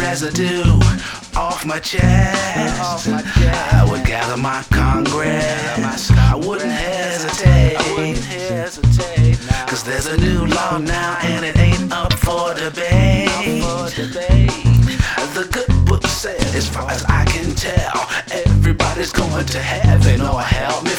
residue off my chest. I would gather my Congress. I wouldn't hesitate. Cause there's a new law now and it ain't up for debate. The good book said, as far as I can tell, everybody's going to heaven or hell.